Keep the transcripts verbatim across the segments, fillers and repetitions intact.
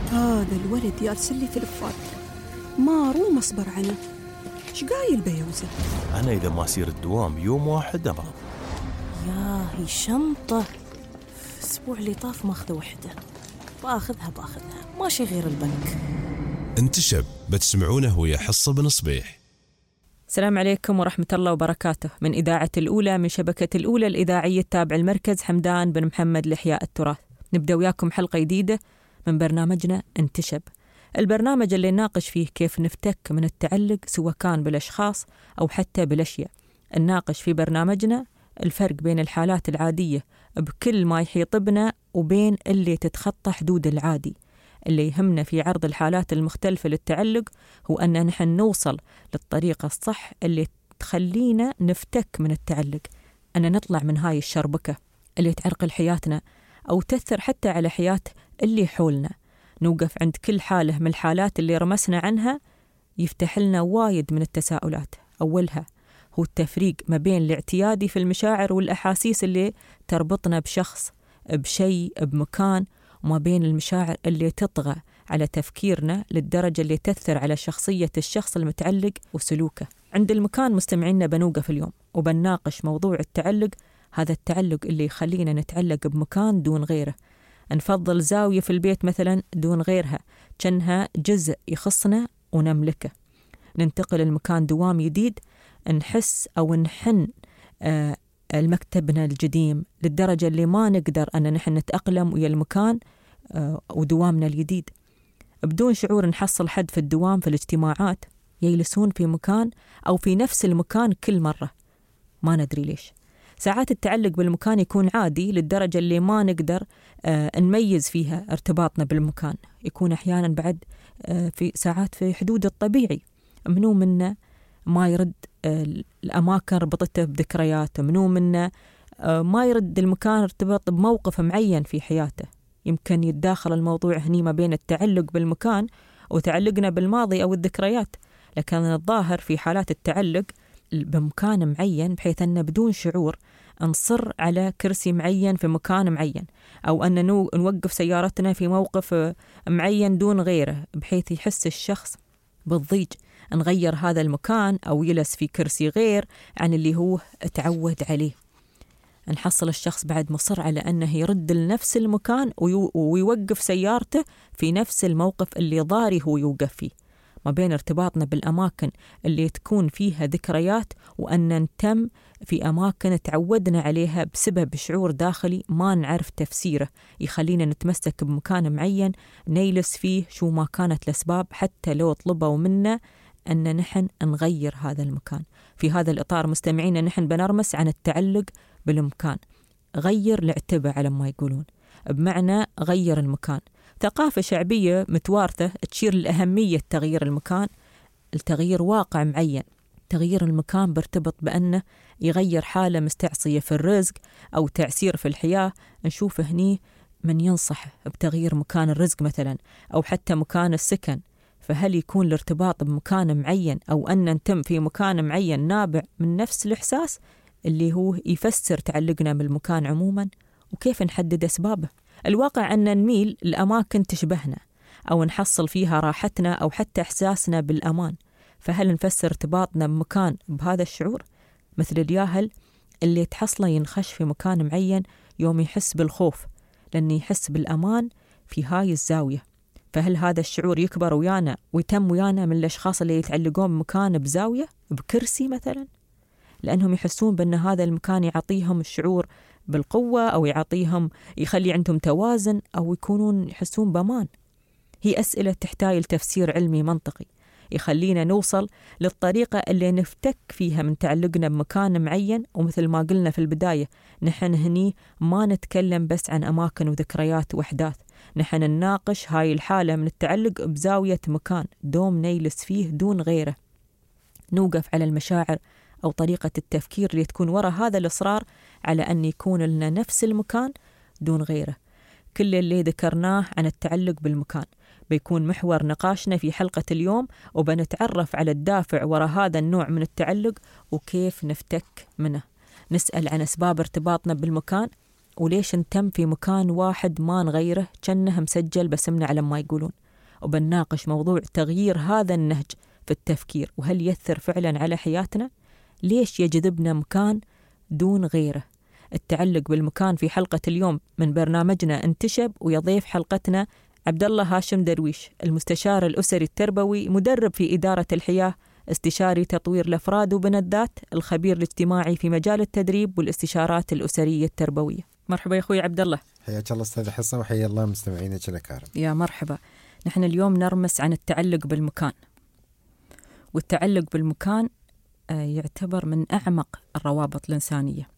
هذا الولد يرسل لي فلفات ما روم أصبر عنه. إيش قايل بيوزة؟ أنا إذا ما أسير الدوام يوم واحد أمرض. يا هي شنطة أسبوع اللي طاف ماخذ وحدة، باخذها باخذها ماشي غير البنك. انتشب بتسمعونه ويا حصة بن صبيح. السلام عليكم ورحمة الله وبركاته. من إذاعة الأولى من شبكة الأولى الإذاعية التابع المركز حمدان بن محمد لإحياء التراث. نبدأ وياكم حلقة جديدة من برنامجنا انتشب، البرنامج اللي نناقش فيه كيف نفتك من التعلق سواء كان بالأشخاص أو حتى بالأشياء. نناقش في برنامجنا الفرق بين الحالات العادية بكل ما يحيط بنا وبين اللي تتخطى حدود العادي. اللي يهمنا في عرض الحالات المختلفة للتعلق هو أن نحن نوصل للطريقة الصح اللي تخلينا نفتك من التعلق، أن نطلع من هاي الشربكة اللي تعرقل حياتنا أو تأثر حتى على حياة اللي حولنا. نوقف عند كل حالة من الحالات اللي رمسنا عنها يفتح لنا وايد من التساؤلات. أولها هو التفريق ما بين الاعتيادي في المشاعر والأحاسيس اللي تربطنا بشخص بشيء بمكان، وما بين المشاعر اللي تطغى على تفكيرنا للدرجة اللي تأثر على شخصية الشخص المتعلق وسلوكه. عند المكان مستمعينا بنوقف اليوم وبنناقش موضوع التعلق، هذا التعلق اللي يخلينا نتعلق بمكان دون غيره. نفضل زاوية في البيت مثلا دون غيرها كأنها جزء يخصنا ونملكه. ننتقل المكان دوام جديد نحس أو نحن آه المكتبنا القديم للدرجة اللي ما نقدر أن نحن نتأقلم ويا المكان آه ودوامنا الجديد. بدون شعور نحصل حد في الدوام في الاجتماعات يجلسون في مكان أو في نفس المكان كل مرة، ما ندري ليش. ساعات التعلق بالمكان يكون عادي للدرجة اللي ما نقدر آه نميز فيها ارتباطنا بالمكان. يكون أحيانا بعد آه في ساعات في حدود الطبيعي. منو منا ما يرد آه الأماكن ربطته بذكريات، منو منا آه ما يرد المكان ارتبط بموقف معين في حياته. يمكن يتداخل الموضوع هني ما بين التعلق بالمكان وتعلقنا بالماضي أو الذكريات، لكن الظاهر في حالات التعلق بمكان معين بحيث أن بدون شعور نصر على كرسي معين في مكان معين، أو أن نوقف سيارتنا في موقف معين دون غيره بحيث يحس الشخص بالضيج نغير هذا المكان أو يلس في كرسي غير عن اللي هو تعود عليه. نحصل الشخص بعد مصر على أنه يرد لنفس المكان ويوقف سيارته في نفس الموقف اللي ضاري هو يوقف فيه. ما بين ارتباطنا بالأماكن اللي تكون فيها ذكريات وأن ننتم في أماكن تعودنا عليها بسبب شعور داخلي ما نعرف تفسيره يخلينا نتمسك بمكان معين نيلس فيه شو ما كانت الأسباب، حتى لو طلبوا منا أن نحن نغير هذا المكان. في هذا الإطار مستمعين نحن بنرمس عن التعلق بالمكان. غير الاعتبار على ما يقولون، بمعنى غير المكان. ثقافة شعبية متوارثة تشير لأهمية تغيير المكان. التغيير واقع معين. تغيير المكان بيرتبط بأنه يغير حالة مستعصية في الرزق أو تعسير في الحياة. نشوف هني من ينصح بتغيير مكان الرزق مثلا أو حتى مكان السكن. فهل يكون الارتباط بمكان معين أو أن ننتم في مكان معين نابع من نفس الإحساس اللي هو يفسر تعلقنا بالمكان عموما؟ وكيف نحدد أسبابه؟ الواقع أن نميل الأماكن تشبهنا أو نحصل فيها راحتنا أو حتى إحساسنا بالأمان. فهل نفسر ارتباطنا بمكان بهذا الشعور؟ مثل الياهل اللي تحصله ينخش في مكان معين يوم يحس بالخوف لأنه يحس بالأمان في هاي الزاوية. فهل هذا الشعور يكبر ويانا ويتم ويانا من الأشخاص اللي يتعلقون بمكان بزاوية بكرسي مثلا، لأنهم يحسون بأن هذا المكان يعطيهم الشعور بالقوة أو يعطيهم يخلي عندهم توازن أو يكونون يحسون بأمان؟ هي أسئلة تحتاج لتفسير علمي منطقي يخلينا نوصل للطريقة اللي نفتك فيها من تعلقنا بمكان معين. ومثل ما قلنا في البداية نحن هني ما نتكلم بس عن أماكن وذكريات وأحداث، نحن نناقش هاي الحالة من التعلق بزاوية مكان دوم نيلس فيه دون غيره. نوقف على المشاعر أو طريقة التفكير اللي تكون وراء هذا الإصرار على أن يكون لنا نفس المكان دون غيره. كل اللي ذكرناه عن التعلق بالمكان بيكون محور نقاشنا في حلقة اليوم، وبنتعرف على الدافع وراء هذا النوع من التعلق وكيف نفتك منه. نسأل عن أسباب ارتباطنا بالمكان وليش نتم في مكان واحد ما نغيره كأنه مسجل باسمنا على ما يقولون. وبنناقش موضوع تغيير هذا النهج في التفكير، وهل يأثر فعلا على حياتنا؟ ليش يجذبنا مكان دون غيره؟ التعلق بالمكان في حلقة اليوم من برنامجنا انتشب، ويضيف حلقتنا عبد الله هاشم درويش، المستشار الأسري التربوي، مدرب في إدارة الحياة، استشاري تطوير الأفراد وبناء الذات، الخبير الاجتماعي في مجال التدريب والاستشارات الأسرية التربوية. مرحبا يا أخوي عبد الله. حياك الله أستاذ حصة، وحيا الله مستمعينك الأكارم. يا مرحبا. نحن اليوم نرمس عن التعلق بالمكان، والتعلق بالمكان يعتبر من أعمق الروابط الإنسانية.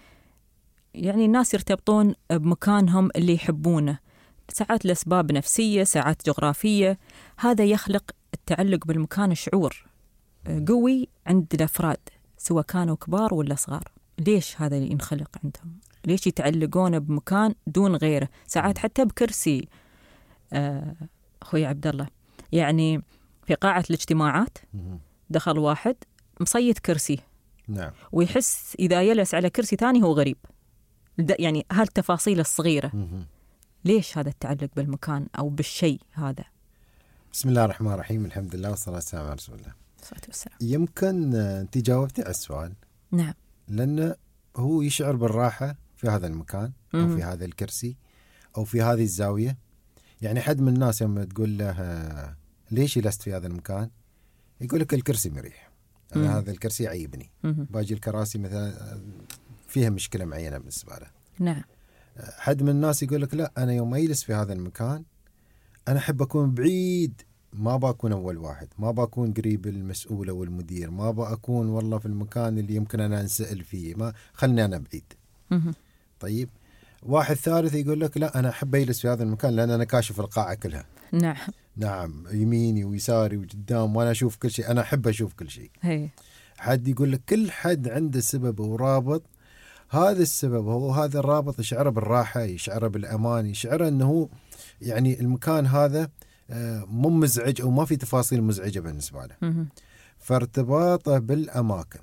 يعني الناس يرتبطون بمكانهم اللي يحبونه، ساعات لأسباب نفسية، ساعات جغرافية. هذا يخلق التعلق بالمكان شعور قوي عند الأفراد سواء كانوا كبار ولا صغار. ليش هذا ينخلق عندهم؟ ليش يتعلقون بمكان دون غيره؟ ساعات حتى بكرسي. آه أخوي عبد الله، يعني في قاعة الاجتماعات دخل واحد مصيد كرسي، نعم، ويحس إذا يلس على كرسي ثاني هو غريب. يعني هالتفاصيل الصغيرة. ليش هذا التعلق بالمكان أو بالشيء هذا؟ بسم الله الرحمن الرحيم، الحمد لله والصلاة والسلام على رسول الله. الصلاة والسلام. يمكن أنت جاوبتي على السؤال. نعم. لأنه هو يشعر بالراحة في هذا المكان أو مم. في هذا الكرسي أو في هذه الزاوية. يعني حد من الناس لما تقول له ليش جلست في هذا المكان، يقول لك الكرسي مريح، أنا هذا الكرسي يعيبني، باقي الكراسي مثلا فيها مشكلة معينة بالنسبة له. نعم. حد من الناس يقول لك لا، أنا يوم أجلس في هذا المكان أنا أحب أكون بعيد، ما بكون أول واحد، ما بكون قريب المسؤول أو المدير، ما بكون والله في المكان اللي يمكن أنا أنسأل فيه، ما خلني أنا بعيد. مم. طيب واحد ثالث يقول لك لا، أنا أحب أجلس في هذا المكان لأن أنا كاشف القاعة كلها. نعم. نعم، يميني ويساري وقدام وأنا أشوف كل شيء، أنا أحب أشوف كل شيء. هي. حد يقول لك كل حد عنده سبب ورابط، هذا السبب هو هذا الرابط يشعره بالراحة، يشعره بالأمان، يشعره أنه يعني المكان هذا مو مزعج أو ما في تفاصيل مزعجة بالنسبة له. مم. فارتباطه بالأماكن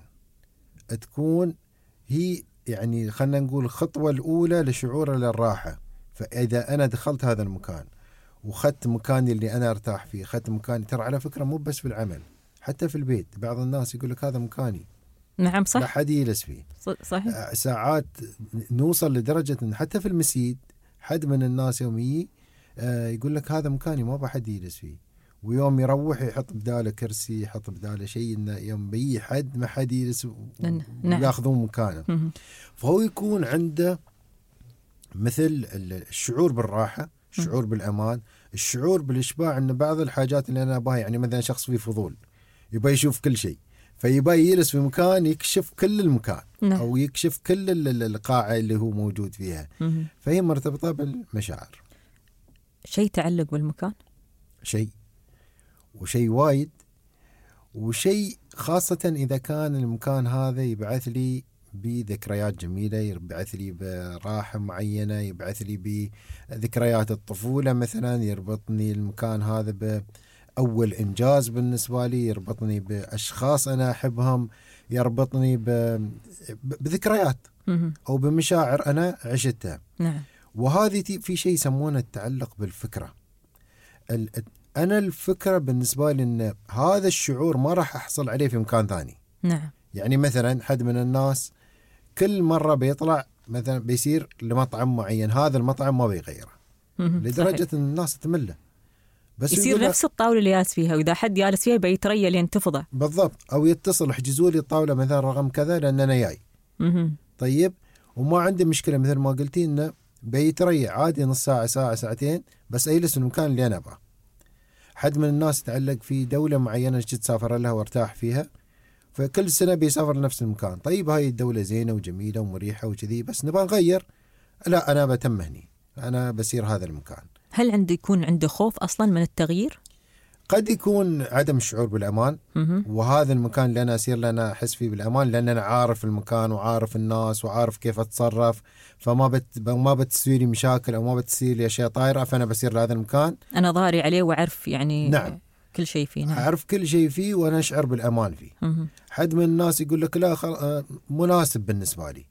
تكون هي يعني خلنا نقول الخطوة الأولى لشعوره للراحة. فإذا أنا دخلت هذا المكان وخدت مكاني اللي أنا أرتاح فيه، خدت مكاني، ترى على فكرة مو بس في العمل، حتى في البيت بعض الناس يقول لك هذا مكاني. نعم صح. لا حد يجلس فيه. صحيح. ساعات نوصل لدرجة أن حتى في المسجد حد من الناس يوم يجي يقول لك هذا مكاني ما بحد يجلس فيه، ويوم يروح يحط بداله كرسي، يحط بداله شيء، إنه يوم بيجي حد ما حد يجلس وياخذون مكانه. مم. فهو يكون عنده مثل الشعور بالراحة، الشعور بالأمان، الشعور بالإشباع. أن بعض الحاجات اللي أنا أباها، يعني مثلا شخص فيه فضول يبغى يشوف كل شيء، فيبغى يجلس في مكان يكشف كل المكان. نعم. أو يكشف كل القاعة اللي هو موجود فيها. مم. فهي مرتبطة بالمشاعر. شيء تعلق بالمكان، شيء وشيء وايد، وشيء خاصة إذا كان المكان هذا يبعث لي بذكريات جميلة، يبعث لي براحة معينة، يبعث لي بذكريات الطفولة مثلا، يربطني المكان هذا بأول إنجاز بالنسبة لي، يربطني بأشخاص أنا أحبهم، يربطني بذكريات أو بمشاعر أنا عشتها. نعم. وهذه في شيء يسمونه التعلق بالفكرة. أنا الفكرة بالنسبة لي أن هذا الشعور ما راح أحصل عليه في مكان ثاني. نعم. يعني مثلا حد من الناس كل مرة بيطلع مثلا بيصير لمطعم معين، هذا المطعم ما بيغيره لدرجة صحيح. أن الناس تمله، بس يصير نفس الطاولة اللي جالس فيها، وإذا حد جالس فيها بيتريا لين تفضى. بالضبط. أو يتصل احجزوا لي الطاولة مثلا رقم كذا لأن أنا جاي. طيب وما عندي مشكلة مثل ما قلتي إنه بيتريا عادي نص ساعة ساعة ساعتين، بس أجلس المكان اللي أنا أبغاه. حد من الناس يتعلق في دولة معينة جيت سافر لها وارتاح فيها، فكل سنة بيسافر لنفس المكان. طيب هاي الدولة زينة وجميلة ومريحة وكذي، بس نبغى نغير، لا أنا بتم هني، أنا بسير هذا المكان. هل عنده يكون عنده خوف أصلا من التغيير؟ قد يكون عدم الشعور بالأمان. وهذا المكان اللي أنا أسير لأنا أحس فيه بالأمان، لأن أنا عارف المكان وعارف الناس وعارف كيف أتصرف، فما بت ما بتصير لي مشاكل أو ما بتصير لي أشياء طايرة، فأنا بسير لهذا المكان أنا ضاري عليه وعارف يعني نعم. كل شيء فيه. نعم. أعرف كل شيء فيه وأنا أشعر بالأمان فيه. مه. حد من الناس يقول لك لا خل... مناسب بالنسبة لي،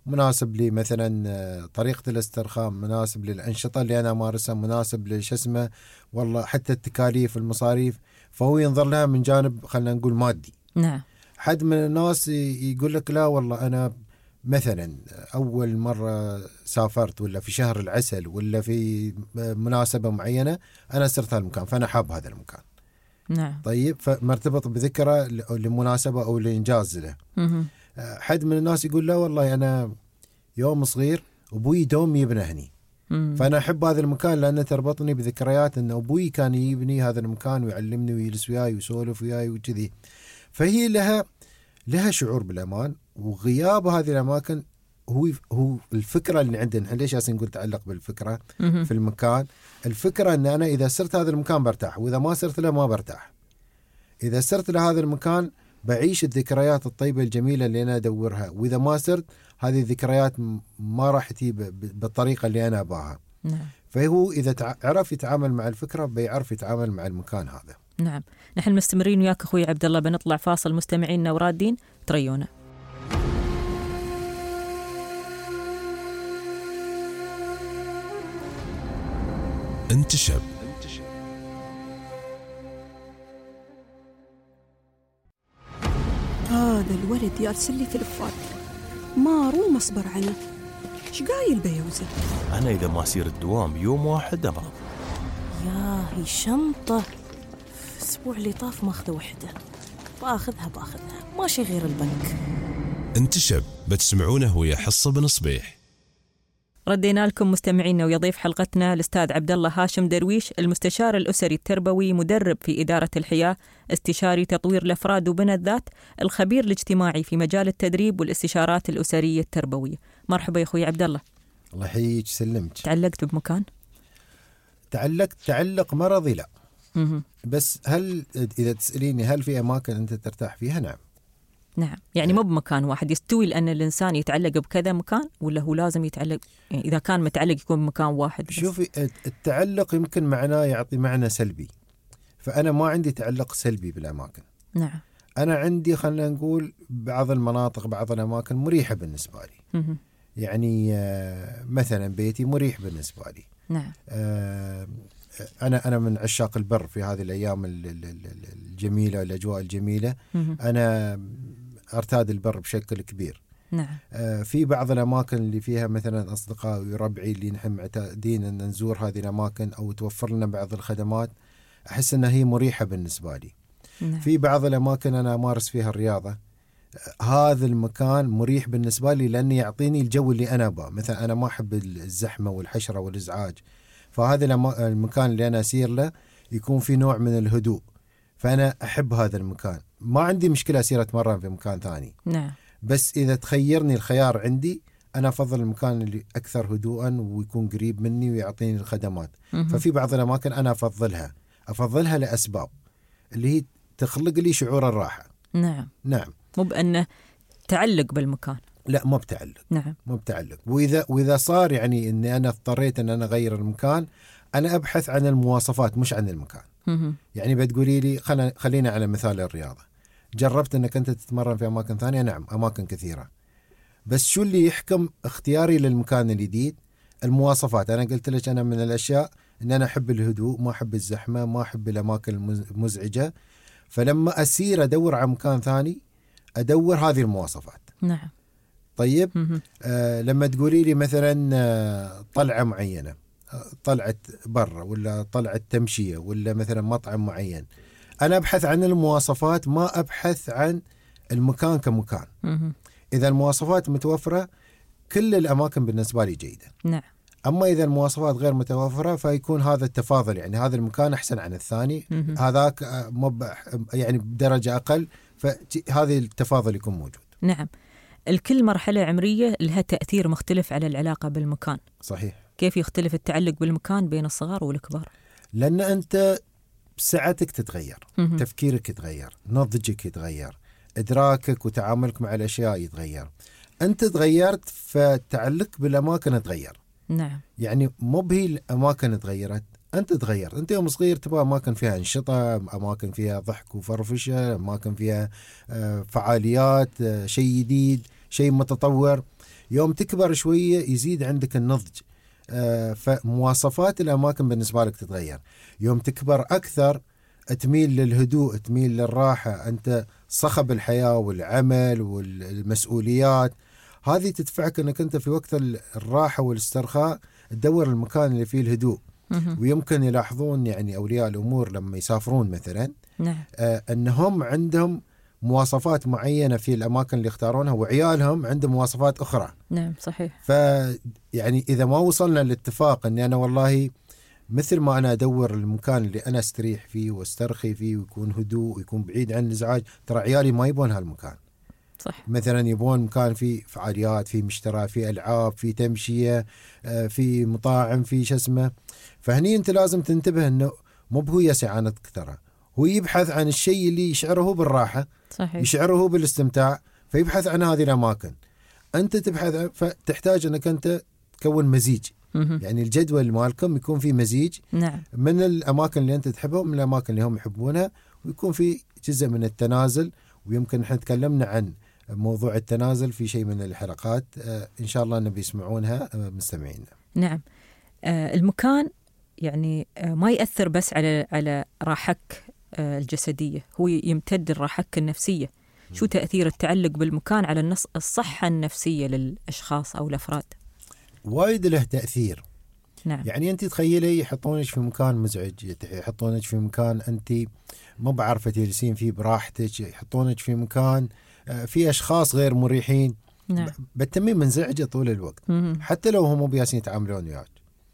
مناسب لي مثلا طريقة الاسترخاء، مناسب للأنشطة اللي أنا أمارسها، مناسب لش اسمه والله حتى التكاليف المصاريف، فهو ينظر لها من جانب خلينا نقول مادي. نعم. حد من الناس يقول لك لا والله أنا مثلا أول مرة سافرت ولا في شهر العسل ولا في مناسبة معينة أنا صرت هالمكان فأنا حاب هذا المكان. نعم. طيب فمرتبط بذكرى لمناسبة أو لإنجاز له. حد من الناس يقول لا والله أنا يوم صغير أبوي دوم يبنى هني، فأنا أحب هذا المكان لأنه تربطني بذكريات أن أبوي كان يبني هذا المكان ويعلمني ويجلس وياي ويسولف وياي وكذي. فهي لها لها شعور بالأمان، وغياب هذه الأماكن هو هو الفكرة اللي عندنا. ليش نقول تعلق بالفكرة في المكان؟ الفكرة أن أنا إذا صرت هذا المكان برتاح، وإذا ما صرت له ما برتاح. إذا صرت لهذا المكان بعيش الذكريات الطيبة الجميلة اللي أنا أدورها، وإذا ما صرت هذه الذكريات ما راح تجي بالطريقة اللي أنا أباها. نعم. فهو إذا عرف يتعامل مع الفكرة بيعرف يتعامل مع المكان هذا. نعم. نحن مستمرين وياك أخوي عبد الله، بنطلع فاصل مستمعينا ورادين تريونا. انتشب. هذا الولد يرسل لي تلفات ما روم أصبر عنه. إيش قايل بيوزن؟ أنا إذا ما أسير الدوام يوم واحد أمرض. يا هي شنطة الأسبوع اللي طاف ماخذة وحدة، باخذها باخذها ماشي غير البنك. انتشب بتسمعونه ويا حصة بن صبيح. ردينا لكم مستمعينا، ويضيف حلقتنا الأستاذ عبد الله هاشم درويش، المستشار الأسري التربوي، مدرب في إدارة الحياة، استشاري تطوير الأفراد وبنى الذات، الخبير الاجتماعي في مجال التدريب والاستشارات الأسرية التربوية. مرحبا يا أخوي عبد الله. الله يحييك. سلمت. تعلقت بمكان؟ تعلقت تعلق مرضي لا. مه. بس هل إذا تسأليني هل في أماكن أنت ترتاح فيها؟ نعم. نعم. يعني مو بمكان واحد يستوي لأن الإنسان يتعلق بكذا مكان، ولا هو لازم يتعلق يعني إذا كان متعلق يكون بمكان واحد بس؟ شوفي التعلق يمكن معناه يعطي معنى سلبي، فأنا ما عندي تعلق سلبي بالأماكن. نعم. أنا عندي خلنا نقول بعض المناطق بعض الأماكن مريحة بالنسبة لي. مه. يعني مثلا بيتي مريح بالنسبة لي. نعم. أنا أنا من عشاق البر في هذه الأيام الجميلة والأجواء الجميلة. مه. أنا أرتاد البر بشكل كبير. نعم. في بعض الأماكن اللي فيها مثلا أصدقائي وربعي اللي نحن معتادين أن نزور هذه الأماكن أو توفر لنا بعض الخدمات، أحس أنها هي مريحة بالنسبة لي. نعم. في بعض الأماكن أنا أمارس فيها الرياضة، هذا المكان مريح بالنسبة لي لأنه يعطيني الجو اللي أنا أبغاه. مثلا أنا ما أحب الزحمة والحشرة والإزعاج، فهذا المكان اللي أنا أسير له يكون في نوع من الهدوء، فأنا أحب هذا المكان. ما عندي مشكلة أسير أتمرن في مكان ثاني. نعم. بس إذا تخيرني الخيار عندي أنا أفضل المكان اللي أكثر هدوءا ويكون قريب مني ويعطيني الخدمات. مه. ففي بعض الأماكن أنا أفضلها أفضلها لأسباب اللي هي تخلق لي شعور الراحة. نعم. نعم. مو بأنه تعلق بالمكان. لا مو بتعلق. نعم. مو بتعلق. وإذا وإذا صار يعني إني أنا اضطريت إن أنا أغير المكان، أنا أبحث عن المواصفات مش عن المكان. مه. يعني بتقولي لي خلينا خلينا على مثال الرياضة، جربت إنك أنت تتمرن في أماكن ثانية؟ نعم أماكن كثيرة، بس شو اللي يحكم اختياري للمكان الجديد؟ المواصفات. أنا قلت لك أنا من الأشياء إن أنا أحب الهدوء، ما أحب الزحمة، ما أحب الأماكن المزعجة، فلما أسير أدور على مكان ثاني أدور هذه المواصفات. نعم. طيب آه لما تقولي لي مثلا آه طلعة معينة، آه طلعة برا ولا طلعة تمشية ولا مثلا مطعم معين، أنا أبحث عن المواصفات ما أبحث عن المكان كمكان. مه. إذا المواصفات متوفرة كل الأماكن بالنسبة لي جيدة. نعم. أما إذا المواصفات غير متوفرة فيكون هذا التفاضل، يعني هذا المكان أحسن عن الثاني، مه. هذاك مب يعني بدرجة أقل، فهذا التفاضل يكون موجود. نعم. الكل مرحلة عمرية لها تأثير مختلف على العلاقة بالمكان. صحيح. كيف يختلف التعلق بالمكان بين الصغار والكبار؟ لأن أنت ساعتك تتغير، مه. تفكيرك يتغير، نضجك يتغير، إدراكك وتعاملك مع الأشياء يتغير. أنت تغيرت فتعلق بالأماكن تغير. نعم. يعني مو بهي الأماكن تغيرت، أنت تغيرت. أنت يوم صغير تبغى أماكن فيها أنشطة، أماكن فيها ضحك وفرفشة، أماكن فيها فعاليات، شيء جديد، شيء متطور. يوم تكبر شوية يزيد عندك النضج، آه فمواصفات الأماكن بالنسبة لك تتغير. يوم تكبر أكثر تميل للهدوء، تميل للراحة، أنت صخب الحياة والعمل والمسؤوليات هذه تدفعك أنك أنت في وقت الراحة والاسترخاء تدور المكان اللي فيه الهدوء. ويمكن يلاحظون يعني أولياء الأمور لما يسافرون مثلا نعم. آه أنهم عندهم مواصفات معينة في الأماكن اللي اختارونها، وعيالهم عندهم مواصفات أخرى. نعم صحيح. فيعني إذا ما وصلنا للاتفاق أني أنا والله مثل ما أنا أدور المكان اللي أنا استريح فيه واسترخي فيه ويكون هدوء ويكون بعيد عن الإزعاج، ترى عيالي ما يبون هالمكان. صح. مثلا يبون مكان فيه فعاليات، فيه مشترى، فيه ألعاب، فيه تمشية، فيه مطاعم، فيه شو اسمه. فهني أنت لازم تنتبه أنه مو هو يسعى عنك ترى، هو يبحث عن الشيء اللي يشعره بالراحة، صحيح. يشعره بالاستمتاع، فيبحث عن هذه الأماكن. أنت تبحث عن، فتحتاج أنك أنت تكون مزيج. مه. يعني الجدول مالكم يكون في مزيج نعم. من الأماكن اللي أنت تحبها ومن الأماكن اللي هم يحبونها، ويكون في جزء من التنازل. ويمكن احنا تكلمنا عن موضوع التنازل في شيء من الحلقات، آه إن شاء الله نبي يسمعونها آه مستمعينا. نعم. آه المكان يعني آه ما يأثر بس على على راحتك آه الجسدية، هو يمتد لراحتك النفسية. شو تأثير التعلق بالمكان على النص الصحة النفسية للأشخاص أو الأفراد؟ وايد له تأثير. نعم. يعني أنت تخيلي يحطونك في مكان مزعج، يحطونك في مكان أنت ما بعرفة تجلسين فيه براحتك، يحطونك في مكان في أشخاص غير مريحين. نعم. بالتميم منزعجة طول الوقت. مم. حتى لو هم بياسين يتعاملون وياك.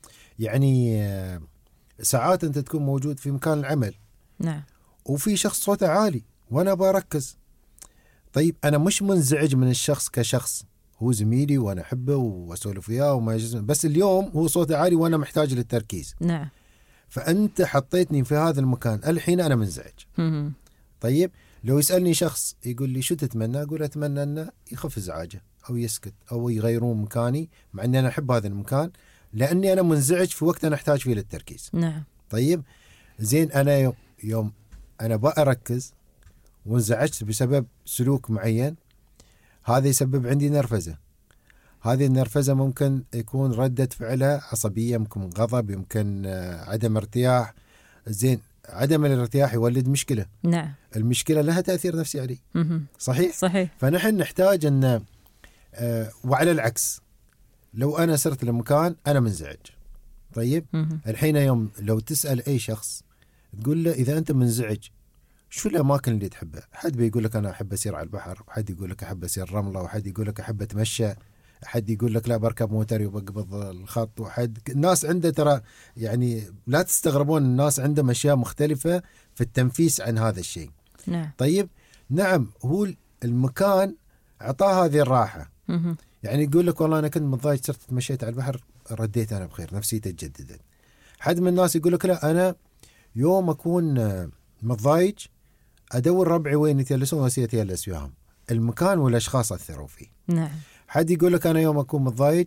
يعني ساعات أنت تكون موجود في مكان العمل. نعم. وفي شخص صوته عالي وأنا بركز. طيب أنا مش منزعج من الشخص كشخص، هو زميلي وأنا أحبه وأسولف وياه وما يجوز، بس اليوم هو صوته عالي وأنا محتاج للتركيز. نعم. فأنت حطيتني في هذا المكان، الحين أنا منزعج. مم. طيب لو يسألني شخص يقول لي شو تتمنى، أقول أتمنى أنه يخف إزعاجه أو يسكت أو يغيرون مكاني، مع أني أنا أحب هذا المكان لأني أنا منزعج في وقت أنا أحتاج فيه للتركيز. نعم. طيب زين أنا يوم, يوم أنا بقى أركز وانزعجت بسبب سلوك معين، هذا يسبب عندي نرفزة. هذه النرفزة ممكن يكون ردة فعلها عصبية، يمكن غضب، يمكن عدم ارتياح. زين عدم الارتياح يولد مشكلة. نعم. المشكلة لها تأثير نفسي علي. مم. صحيح؟ صحيح. فنحن نحتاج أن آه وعلى العكس، لو أنا صرت لمكان أنا منزعج، طيب مم. الحين يوم لو تسأل أي شخص تقول له إذا أنت منزعج شو الأماكن اللي تحبها، حد بيقول لك أنا أحب أسير على البحر، وحد يقول لك أحب أسير رملة، وحد يقول لك أحب أتمشى، حد يقول لك لا بركب موتري وبقبض الخط، وحد الناس عنده ترى يعني لا تستغربون الناس عندهم أشياء مختلفة في التنفيس عن هذا الشيء. نعم. طيب نعم هو المكان أعطاه هذه الراحة. مم. يعني يقول لك والله أنا كنت متضايق صرت تمشيت على البحر رديت أنا بخير نفسيتي تجددت. حد من الناس يقول لك لا أنا يوم أكون متضايق أدور ربعي وين يتيلسون وأسير يتيلس وياهم. المكان والأشخاص أثروا فيه. نعم. حد يقول لك أنا يوم أكون متضايق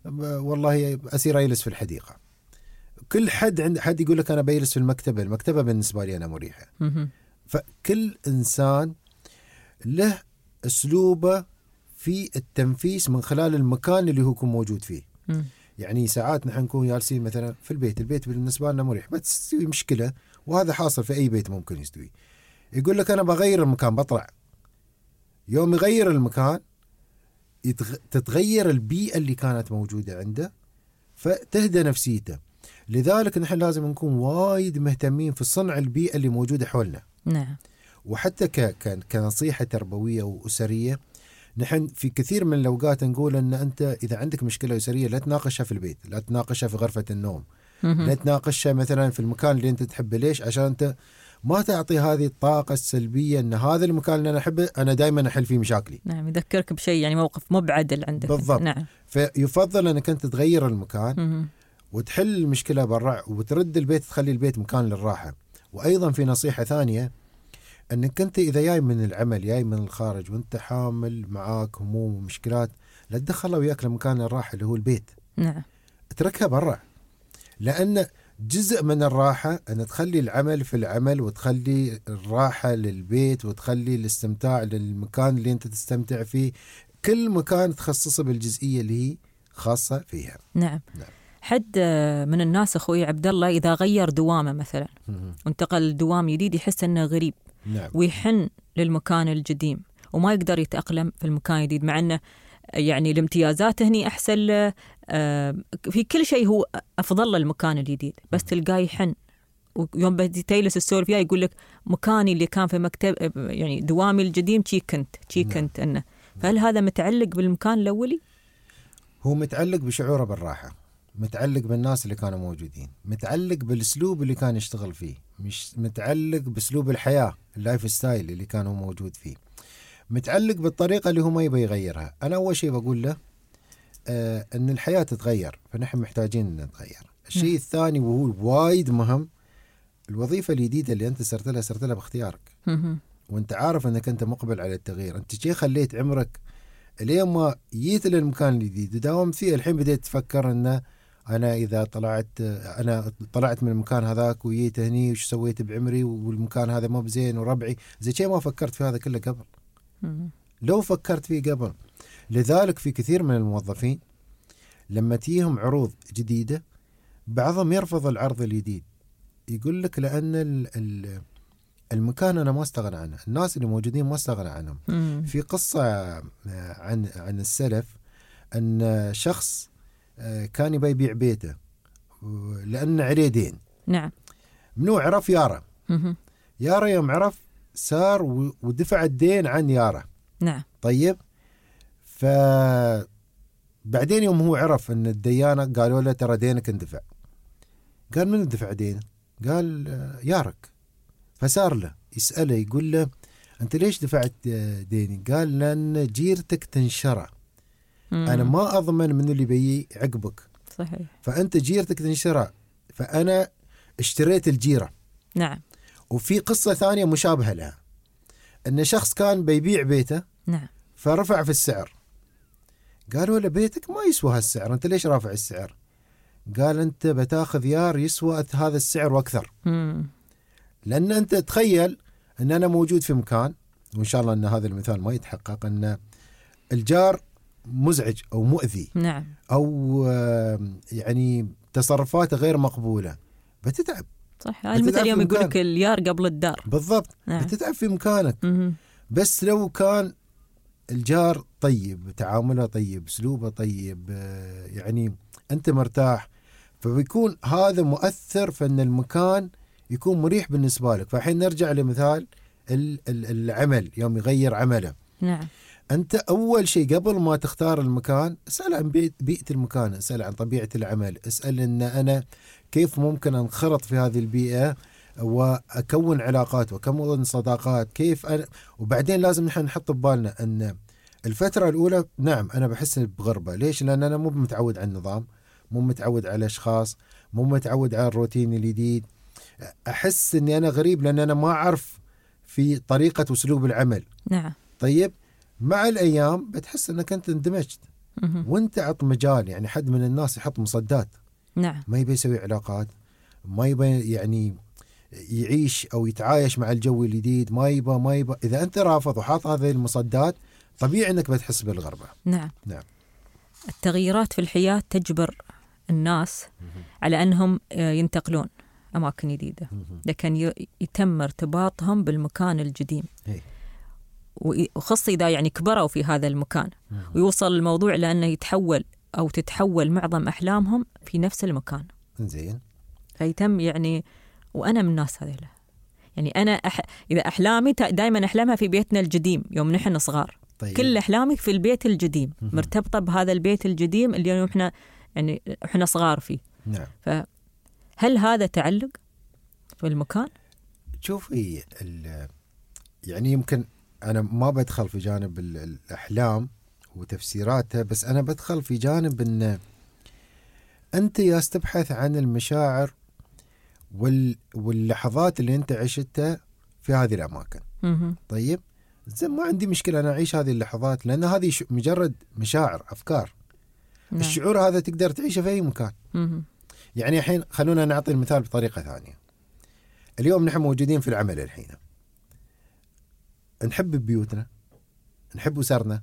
والله أسير أجلس في الحديقة. كل حد عند حد يقول لك أنا بجلس في المكتبة، المكتبة بالنسبة لي أنا مريحة. مم. فكل إنسان له أسلوبه في التنفيس من خلال المكان اللي هو يكون موجود فيه. مم. يعني ساعات نحن نكون جالسين مثلا في البيت، البيت بالنسبة لنا مريح، بس تستوي مشكلة، وهذا حاصل في أي بيت ممكن يستوي. يقول لك أنا بغير المكان بطلع. يوم يغير المكان يتغ... تتغير البيئة اللي كانت موجودة عنده، فتهدى نفسيته. لذلك نحن لازم نكون وايد مهتمين في صنع البيئة اللي موجودة حولنا. نعم. وحتى ك... ك... كنصيحة تربوية وأسرية، نحن في كثير من الأوقات نقول أن أنت إذا عندك مشكلة أسرية لا تناقشها في البيت، لا تناقشها في غرفة النوم، مم. لا تناقشها مثلا في المكان اللي أنت تحبه. ليش؟ عشان أنت ما تعطي هذه الطاقة السلبية أن هذا المكان اللي أنا أحبه أنا دائما أحل فيه مشاكلي. نعم. يذكرك بشيء يعني موقف مبعد عندك. بالضبط. نعم. فيفضل أنك أنت تغير المكان مم. وتحل المشكلة برا وترد البيت، تخلي البيت مكان للراحة. وأيضا في نصيحة ثانية، أنك أنت إذا جاي من العمل جاي من الخارج وأنت حامل معاك هموم ومشكلات، لا تدخلها وياك لمكان الراحة اللي هو البيت. نعم. اتركها برا، لأن جزء من الراحة أن تخلي العمل في العمل، وتخلي الراحة للبيت، وتخلي الاستمتاع للمكان اللي أنت تستمتع فيه كل مكان تخصصه بالجزئية اللي هي خاصة فيها. نعم. نعم. حد من الناس أخوي عبد الله إذا غير دوامه مثلا وانتقل لدوام جديد يحس أنه غريب. نعم. ويحن للمكان القديم وما يقدر يتأقلم في المكان الجديد، مع أنه يعني الامتيازات هني أحسن له، في كل شيء هو أفضل للمكان الجديد، بس تلقاه يحن. ويوم بدي تجلس السولف فيها يقول لك مكاني اللي كان في مكتب يعني دوامي القديم شي كنت شي كنت أنه. فهل هذا متعلق بالمكان الأولي؟ هو متعلق بشعوره بالراحة، متعلق بالناس اللي كانوا موجودين، متعلق بالاسلوب اللي كان يشتغل فيه، مش متعلق باسلوب الحياة اللايف ستايل اللي كان هو موجود فيه، متعلق بالطريقة اللي هو ما يبي يغيرها. أنا أول شيء بقول له آه أن الحياة تتغير، فنحن محتاجين أن نتغير. الشيء الثاني وهو وايد مهم، الوظيفة الجديدة اللي أنت صرت لها صرت لها باختيارك، وأنت عارف أنك أنت مقبل على التغيير. أنت شيء خليت عمرك اليوم ما جيت للمكان الجديد وداومت فيه، الحين بديت تفكر أن أنا إذا طلعت أنا طلعت من المكان هذاك وجيت هني وش سويت بعمري والمكان هذا مو بزين وربعي زي شيء ما فكرت في هذا كله قبل. لو فكرت فيه قبل. لذلك في كثير من الموظفين لما تيهم عروض جديدة بعضهم يرفض العرض الجديد، يقول لك لأن المكان أنا ما استغنى عنه، الناس اللي موجودين ما استغنى عنهم. في قصة عن عن السلف أن شخص كان يبي يبيع بيته لأن عليه دين. نعم. منو عرف؟ يارا. يارا يوم عرف سار ودفع الدين عن يارا. نعم. طيب فبعدين يوم هو عرف أن الديانة قالوا له ترى دينك اندفع. قال من دفع دينه؟ قال يارك. فسار له يسأله يقول له أنت ليش دفعت ديني؟ قال لأن جيرتك تنشرى، أنا ما أضمن من اللي بيجي عقبك. صحيح. فأنت جيرتك تنشرى، فأنا اشتريت الجيرة. نعم. وفي قصة ثانية مشابهة لها، أن شخص كان بيبيع بيته. نعم. فرفع في السعر، قالوا له بيتك ما يسوى هالسعر، أنت ليش رافع السعر؟ قال أنت بتاخذ يار يسوى هذا السعر وأكثر. مم. لأن أنت تخيل أن أنا موجود في مكان، وإن شاء الله أن هذا المثال ما يتحقق، أن الجار مزعج أو مؤذي. نعم. أو يعني تصرفاته غير مقبولة، بتتعب. صح. المثل اليوم يقول لك اليار قبل الدار. بالضبط. نعم. بتتعب في مكانك. مم. بس لو كان الجار طيب، تعامله طيب، اسلوبه طيب، يعني أنت مرتاح، فبيكون هذا مؤثر في أن المكان يكون مريح بالنسبة لك. فحين نرجع لمثال العمل، يوم يغير عمله. نعم. أنت أول شيء قبل ما تختار المكان اسأل عن بيئة المكان، اسأل عن طبيعة العمل، اسأل أن أنا كيف ممكن أنخرط في هذه البيئة وأكون علاقات وأكون صداقات، كيف أنا. وبعدين لازم نحن نحط ببالنا أن الفترة الأولى نعم أنا بحس بغربة. ليش؟ لأن أنا مو متعود على النظام، مو متعود على أشخاص، مو متعود على الروتين الجديد. أحس أني أنا غريب لأن أنا ما أعرف في طريقة وأسلوب العمل. نعم. طيب مع الأيام بتحس أنك أنت اندمجت. وانت عط مجال، يعني حد من الناس يحط مصدات. نعم. ما يبي يسوي علاقات، ما يبي يعني يعيش أو يتعايش مع الجو الجديد، ما يبى ما يبى إذا أنت رافض وحاط هذه المصدات طبيعي أنك بتحس بالغربة. نعم. نعم. التغييرات في الحياة تجبر الناس على أنهم ينتقلون أماكن جديدة، لكن يتم ارتباطهم بالمكان الجديد، وخاصة إذا يعني كبروا في هذا المكان، ويوصل الموضوع لأنه يتحول أو تتحول معظم أحلامهم في نفس المكان. زين. فيتم يعني، وأنا من الناس هذه، يعني أنا أح... إذا أحلامي دائما أحلامها في بيتنا الجديم يوم نحن صغار. طيب. كل أحلامي في البيت الجديم، مرتبطة بهذا البيت الجديم اللي يوم إحنا يعني إحنا صغار فيه. نعم. فهل هذا تعلق في المكان؟ شوفي يعني يمكن أنا ما بدخل في جانب الأحلام وتفسيراتها، بس أنا بدخل في جانب أن أنت يا تبحث عن المشاعر واللحظات اللي أنت عشتها في هذه الأماكن. مه. طيب زين، ما عندي مشكلة أنا أعيش هذه اللحظات، لأن هذه مجرد مشاعر، أفكار. نعم. الشعور هذا تقدر تعيشه في أي مكان. مه. يعني الحين خلونا نعطي المثال بطريقة ثانية. اليوم نحن موجودين في العمل الحين، نحب بيوتنا، نحب أسرنا،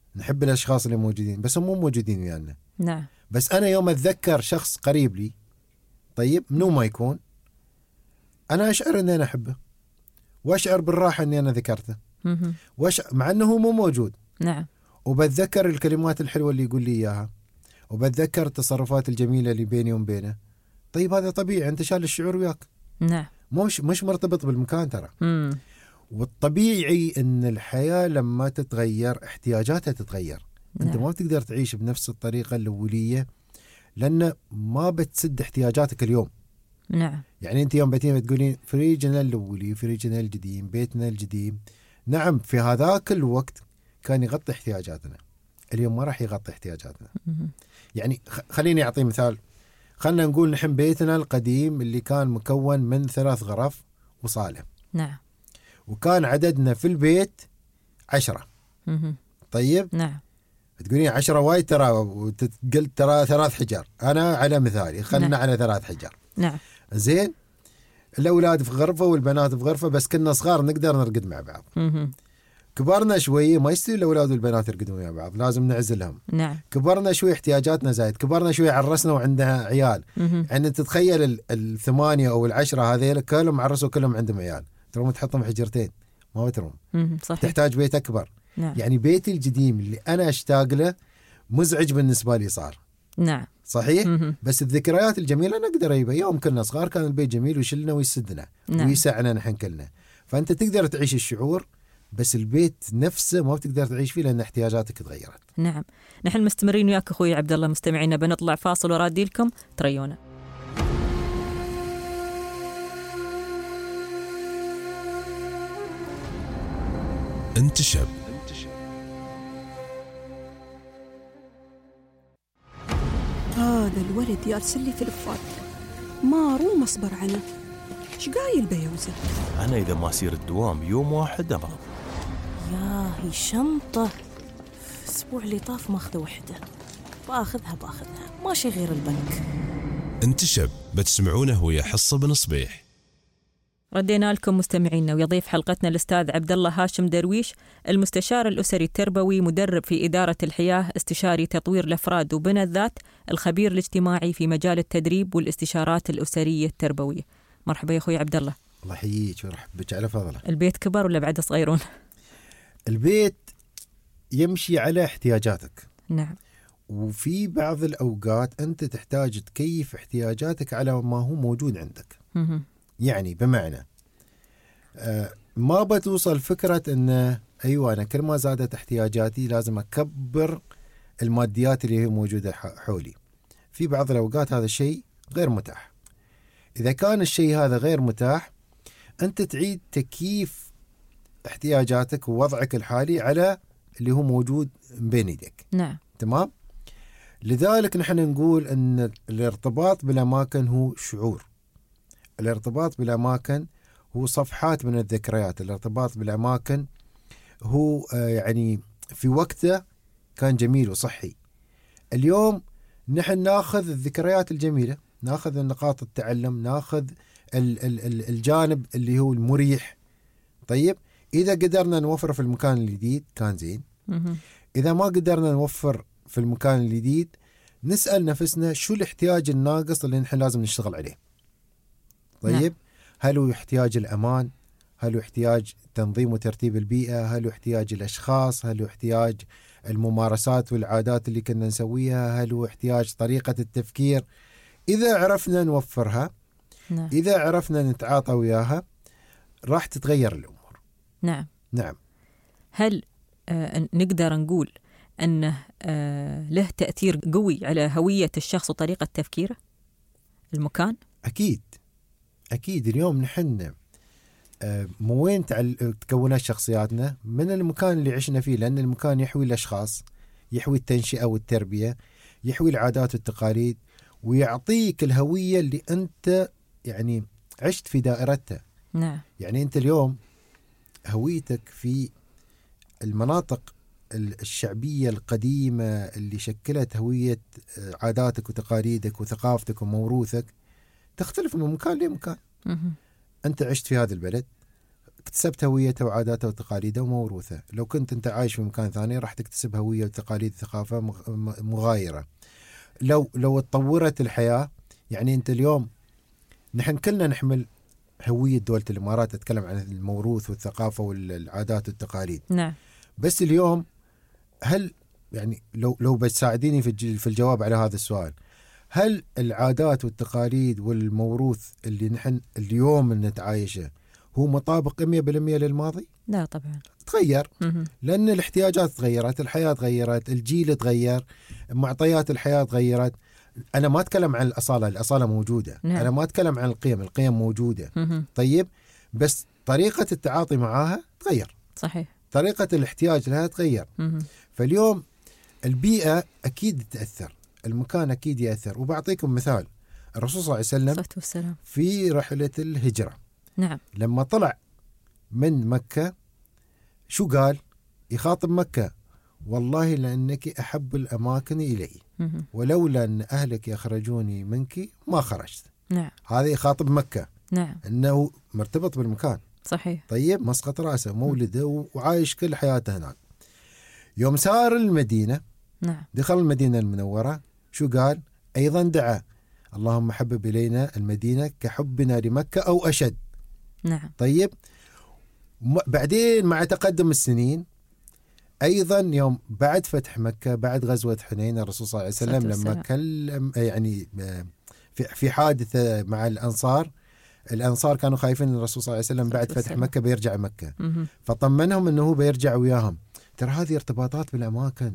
نحب الأشخاص اللي موجودين بس هم مو موجودين ويانا. نعم. بس أنا يوم أتذكر شخص قريب لي، طيب منو ما يكون، أنا أشعر أني أنا أحبه، وأشعر بالراحة أني أنا ذكرته، وأشعر مع أنه مو موجود. نعم. وبتذكر الكلمات الحلوة اللي يقول لي إياها، وبتذكر التصرفات الجميلة اللي بيني وبينه. طيب هذا طبيعي، أنت شال الشعور وياك. نعم. مش مش مرتبط بالمكان ترى. مم. والطبيعي أن الحياة لما تتغير احتياجاتها تتغير. نعم. أنت ما بتقدر تعيش بنفس الطريقة الأولية، لأن ما بتسد احتياجاتك اليوم. نعم. يعني أنت يوم بتين بتقولين فريجنا الأولي، فريجنا الجديد، بيتنا الجديد، نعم في هذاك الوقت كان يغطي احتياجاتنا، اليوم ما راح يغطي احتياجاتنا. مم. يعني خليني أعطي مثال. خلنا نقول نحن بيتنا القديم اللي كان مكون من ثلاث غرف وصالة. نعم. وكان عددنا في البيت عشرة. مم. طيب. نعم. تقولين عشرة وايد ترى، وتقل ترى ثلاث حجر. أنا على مثالي خلنا نعم. على ثلاث حجر. نعم. زين. الأولاد في غرفة والبنات في غرفة، بس كنا صغار نقدر نرقد مع بعض. مم. كبرنا شوي ما يستوي الأولاد والبنات يرقدون مع بعض، لازم نعزلهم. نعم. كبرنا شوي احتياجاتنا زايد، كبرنا شوي عرسنا وعندنا عيال. مم. يعني تتخيل ال- الثمانية أو العشرة هذيل كلهم عرسوا كلهم عندهم عيال، تروم تحطهم حجرتين ما بتروم. مم. صحيح. تحتاج بيت أكبر. نعم. يعني بيتي القديم اللي أنا أشتاق له مزعج بالنسبة لي صار. نعم. صحيح. مم. بس الذكريات الجميلة نقدر أجيبها. يوم كنا صغار كان البيت جميل ويشلنا ويسدنا. نعم. ويسعنا نحن كلنا. فأنت تقدر تعيش الشعور، بس البيت نفسه ما بتقدر تعيش فيه لأن احتياجاتك تغيرت. نعم. نحن مستمرين وياك أخوي عبد الله، مستمعينا بنطلع فاصل ورادي لكم تريونا. انتشب. هذا الولد يرسل لي فلفات، ما روم أصبر عنه. إيش قايل بيوزه؟ أنا إذا ما أسير الدوام يوم واحد أمرض. يا هي شنطة، الأسبوع اللي طاف ماخذة وحدة، باخذها باخذها ماشي غير البنك. انتشب بتسمعونه ويا حصة بن صبيح. ردينا لكم مستمعينا، ويضيف حلقتنا الأستاذ عبد الله هاشم درويش، المستشار الأسري التربوي، مدرب في إدارة الحياة، استشاري تطوير الأفراد وبناء الذات، الخبير الاجتماعي في مجال التدريب والاستشارات الأسرية التربوية. مرحبا يا أخوي عبد الله. الله يحييك ويرحب بك على فضله. البيت كبر ولا بعد صغيرون؟ البيت يمشي على احتياجاتك. نعم. وفي بعض الأوقات أنت تحتاج تكيف احتياجاتك على ما هو موجود عندك. مم. يعني بمعنى آه ما بتوصل فكرة أن أيوة أنا كل ما زادت احتياجاتي لازم أكبر الماديات اللي هي موجودة حولي. في بعض الأوقات هذا الشيء غير متاح. إذا كان الشيء هذا غير متاح، أنت تعيد تكييف احتياجاتك ووضعك الحالي على اللي هو موجود بين يديك. نعم. تمام. لذلك نحن نقول أن الارتباط بالأماكن هو شعور. الارتباط بالأماكن هو صفحات من الذكريات. الارتباط بالأماكن هو يعني في وقته كان جميل وصحي. اليوم نحن ناخذ الذكريات الجميلة، ناخذ النقاط التعلم، ناخذ ال ال ال الجانب اللي هو المريح. طيب إذا قدرنا نوفر في المكان الجديد كان زين. مم. إذا ما قدرنا نوفر في المكان الجديد، نسأل نفسنا شو الاحتياج الناقص اللي نحن لازم نشتغل عليه. طيب. نعم. هل هو احتياج الأمان؟ هل هو احتياج تنظيم وترتيب البيئة؟ هل هو احتياج الأشخاص؟ هل هو احتياج الممارسات والعادات اللي كنا نسويها؟ هل هو احتياج طريقة التفكير؟ إذا عرفنا نوفرها، نعم. إذا عرفنا نتعاطى وياها، راح تتغير الأمور. نعم. نعم. هل آه نقدر نقول أنه آه له تأثير قوي على هوية الشخص وطريقة تفكيره المكان؟ أكيد أكيد. اليوم نحن مو وين تكونت شخصياتنا من المكان اللي عشنا فيه، لأن المكان يحوي الأشخاص، يحوي التنشئة والتربية، يحوي العادات والتقاليد، ويعطيك الهوية اللي أنت يعني عشت في دائرتها. نعم. يعني أنت اليوم هويتك في المناطق الشعبية القديمة اللي شكلت هوية عاداتك وتقاليدك وثقافتك وموروثك تختلف من مكان لمكان. مم. أنت عشت في هذا البلد، اكتسبت هويته وعاداته وتقاليده وموروثه. لو كنت أنت عايش في مكان ثاني راح تكتسب هوية وتقاليد ثقافة مغايرة. لو لو تطورت الحياة، يعني أنت اليوم نحن كلنا نحمل هوية دولة الإمارات، أتكلم عن الموروث والثقافة والعادات والتقاليد. نعم. بس اليوم هل يعني لو لو بتساعديني في في الجواب على هذا السؤال، هل العادات والتقاليد والموروث اللي نحن اليوم نتعايشه هو مطابق مية بالمية للماضي؟ لا طبعا، تغير. مه. لأن الاحتياجات تغيرت، الحياة تغيرت، الجيل تغير، معطيات الحياة تغيرت. أنا ما أتكلم عن الأصالة، الأصالة موجودة. نعم. أنا ما أتكلم عن القيم، القيم موجودة. مه. طيب، بس طريقة التعاطي معها تغير، صحيح. طريقة الاحتياج لها تغير. مه. فاليوم البيئة أكيد تأثر، المكان أكيد يأثر. وبعطيكم مثال، الرسول صلى الله عليه وسلم صلى والسلام في رحلة الهجرة، نعم، لما طلع من مكة شو قال؟ يخاطب مكة: والله لأنك أحب الأماكن إلي، مه. ولولا أن أهلك يخرجوني منك ما خرجت. نعم، هذا يخاطب مكة، نعم، أنه مرتبط بالمكان. صحيح. طيب، مسقط رأسه، مولده وعايش كل حياته هناك. يوم سار المدينة، نعم، دخل المدينة المنورة، شو قال؟ أيضا دعا: اللهم حبب إلينا المدينة كحبنا لمكة أو أشد. نعم. طيب، بعدين مع تقدم السنين أيضا يوم بعد فتح مكة، بعد غزوة حنين، الرسول صلى الله عليه وسلم لما كلم يعني في حادثة مع الأنصار، الأنصار كانوا خايفين ان الرسول صلى الله عليه وسلم بعد فتح مكة بيرجع مكة، مه. فطمنهم أنه هو بيرجع وياهم. ترى هذه ارتباطات بالأماكن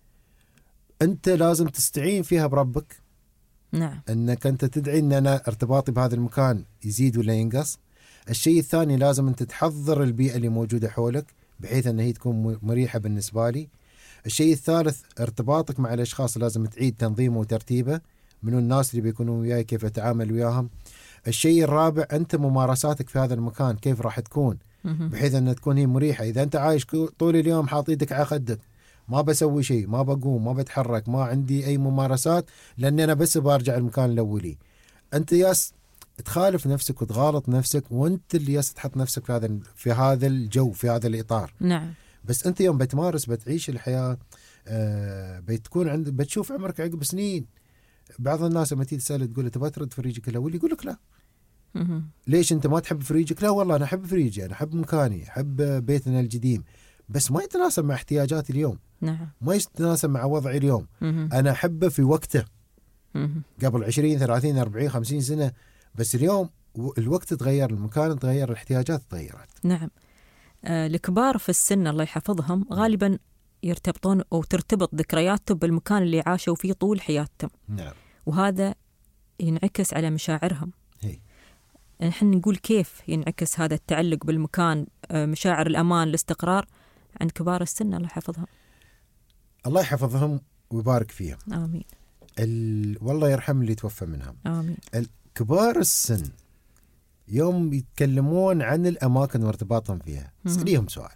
أنت لازم تستعين فيها بربك. نعم. أنك أنت تدعي أن أنا ارتباطي بهذا المكان يزيد ولا ينقص. الشيء الثاني، لازم أنت تحضر البيئة اللي موجودة حولك بحيث أن هي تكون مريحة بالنسبة لي. الشيء الثالث، ارتباطك مع الأشخاص لازم تعيد تنظيمه وترتيبه، من الناس اللي بيكونوا وياي، كيف أتعامل وياهم. الشيء الرابع، أنت ممارساتك في هذا المكان كيف راح تكون بحيث أن تكون هي مريحة. إذا أنت عايش طول اليوم حاط يدك على خدك، ما بسوي شيء، ما بقوم، ما بتحرك، ما عندي أي ممارسات، لأن أنا بس برجع المكان الأولي، أنت ياس تخالف نفسك وتغالط نفسك، وأنت اللي ياس تحط نفسك في هذا في هذا الجو، في هذا الإطار. نعم. بس أنت يوم بتمارس، بتعيش الحياة، آه بتكون عند بتشوف عمرك عقب سنين. بعض الناس لما تيجي تسأل تقول تبغى ترد فريجك الأول، يقول لك لا. مه. ليش أنت ما تحب فريجك؟ لا والله أنا أحب فريجي، أنا أحب مكاني، أحب بيتنا القديم، بس ما يتناسب مع احتياجاتي اليوم. نعم. ما يتناسب مع وضعي اليوم. مه. أنا أحبه في وقته، مه. قبل عشرين ثلاثين أربعين خمسين سنة، بس اليوم الوقت تغير، المكان تغير، الاحتياجات تغيرت. نعم. آه الكبار في السن الله يحفظهم غالبا يرتبطون أو ترتبط ذكرياتهم بالمكان اللي عاشوا فيه طول حياتهم. نعم. وهذا ينعكس على مشاعرهم. هي. نحن نقول كيف ينعكس هذا التعلق بالمكان، مشاعر الأمان، الاستقرار عند كبار السن الله يحفظهم. الله يحفظهم ويبارك فيهم. آمين. ال... والله يرحم اللي توفى منهم. آمين. الكبار السن يوم يتكلمون عن الأماكن وارتباطهم فيها، سأليهم سؤال،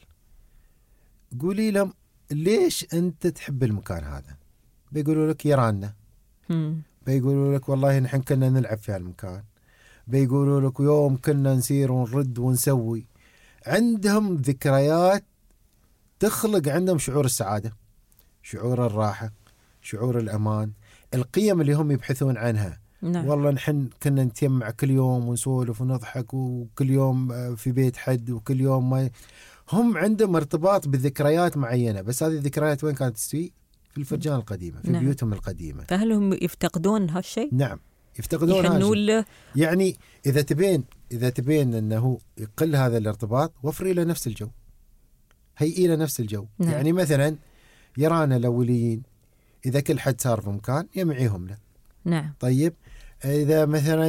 قولي لهم ليش أنت تحب المكان هذا؟ بيقولوا لك يرانا، بيقولوا لك والله نحن كنا نلعب في هالمكان، بيقولوا لك يوم كنا نسير ونرد ونسوي. عندهم ذكريات تخلق عندهم شعور السعادة، شعور الراحة، شعور الأمان، القيم اللي هم يبحثون عنها. نعم. والله نحن كنا نتجمع كل يوم ونسولف ونضحك، وكل يوم في بيت حد، وكل يوم ما هم عندهم ارتباط بذكريات معينة. بس هذه الذكريات وين كانت تستوي؟ في الفرجان القديمة، في نعم. بيوتهم القديمة. فهل هم يفتقدون هالشيء؟ نعم، يفتقدون هذا. يعني إذا تبين إذا تبين أنه يقل هذا الارتباط، وفر إلى نفس الجو، هيئي إلى نفس الجو. نعم. يعني مثلا يرانا الأوليين، إذا كل حد صار في مكان يمعيهم له. نعم. طيب، إذا مثلا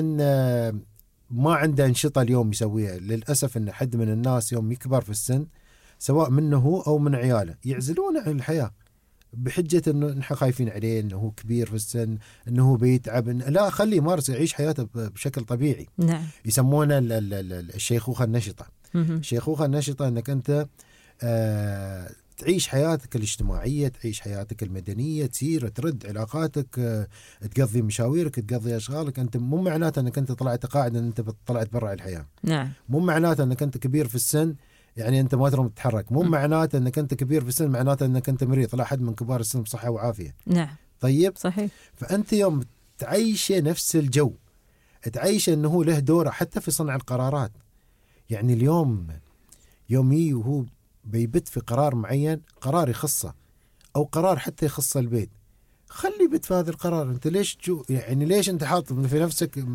ما عنده أنشطة اليوم يسويها، للأسف أن حد من الناس يوم يكبر في السن، سواء منه هو أو من عياله، يعزلونه عن الحياة بحجة أنه نحن خايفين عليه، أنه هو كبير في السن، أنه هو بيتعب. لا، خليه يمارس، يعيش حياته بشكل طبيعي. نعم. يسمونه الشيخوخة النشطة. مه. الشيخوخة النشطة أنك أنت آه تعيش حياتك الاجتماعية، تعيش حياتك المدنية، تسير ترد علاقاتك، تقضي مشاويرك، تقضي أشغالك. أنت مو معناته أنك أنت طلعت قاعد أن أنت طلعت برا الحياة. نعم. مو معناته أنك أنت كبير في السن يعني أنت ما تروم تتحرك. مو معناته أنك أنت كبير في السن معناته أنك أنت مريض. لا، حد من كبار السن بصحة وعافية. نعم. طيب صحيح. فأنت يوم تعيش نفس الجو، تعيش أنه له دوره حتى في صنع القرارات. يعني اليوم يومي وهو بيبت في قرار معين، قرار يخصه أو قرار حتى يخص البيت، خلي بيت في هذا القرار. أنت ليش جو يعني ليش أنت حاط في نفسك